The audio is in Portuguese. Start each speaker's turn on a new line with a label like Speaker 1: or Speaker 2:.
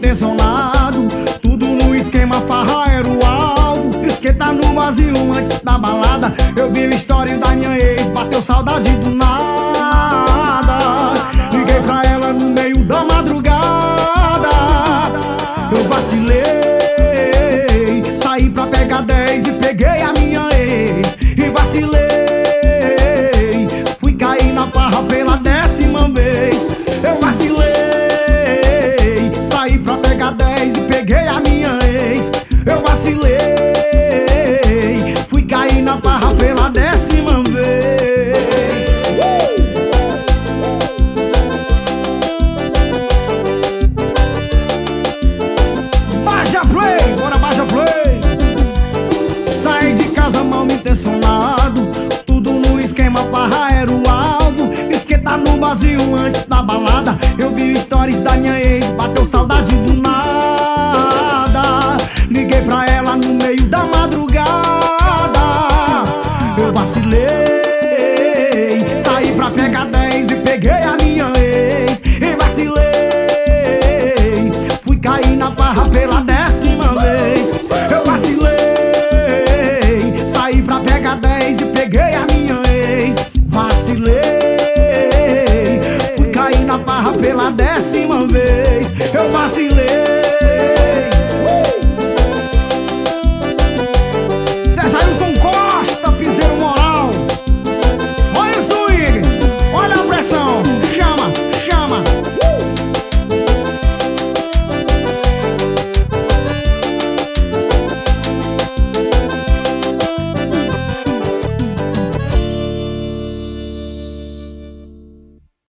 Speaker 1: intencionado, tudo no esquema, farra era o alvo. Esquenta no vazio antes da balada. Eu vi o story da minha ex, bateu saudade do nada. Liguei pra ela no meio da madrugada. Eu vacilei, saí pra pegar 10 e peguei a minha ex. E vacilei, fui cair na farra pela 10ª vez. Eu vacilei, saí pra pegar 10 e peguei a minha ex. Eu vacilei, fui cair na farra pela 10ª vez. Baixa play, bora baixa play. Saí de casa mal intencionado, tudo no esquema, farra era o alvo. Esquenta no vazio antes da balada. Eu vi stories da minha ex, bateu saudade do nada. Liguei pra ela no meio da madrugada. Eu vacilei, saí pra pegar 10 e peguei a minha ex. E vacilei, fui cair na farra pela 10ª